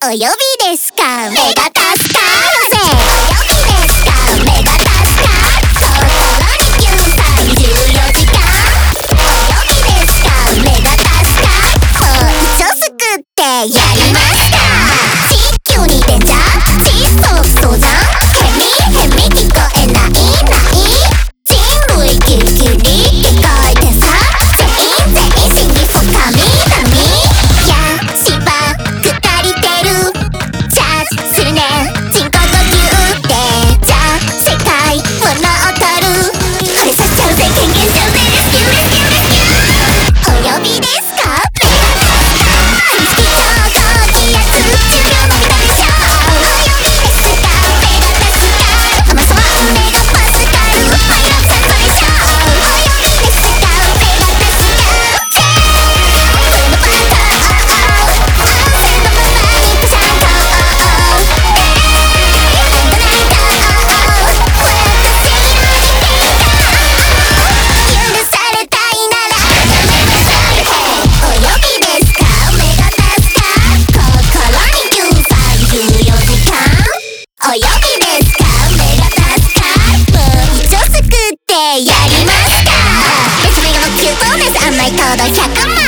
お呼びですか、目が助かるぜ。お呼びですか、目が助かる。心にキュン34時間。お呼びですか、目が助かる。そう、すくってやりました。地球にデンジャー、窒素早産。ヘミ聞こえない人類ギリギリ聞こえてさ。全員真偽そう神々。やしばく足りてる。チャージするね人工呼吸で。じゃあ世界を乗っ取る。これさせちゃうぜ権限しちゃうぜ。レスキューレスキューレスキュー。お呼びですか。知識超高気圧寿命伸びたでしょ。お呼びですか、目が助かる。ママそう目がパスカル。マイナスそれしょ。お呼びですか、目が助かる。全部バカ全部ままにちゃんと許されたいならお呼びですか、目が助かる。心にキュン34時間。お呼びですか、目が助かる。もう一丁すくってやりました。別目がのキュートネス甘い糖度100万。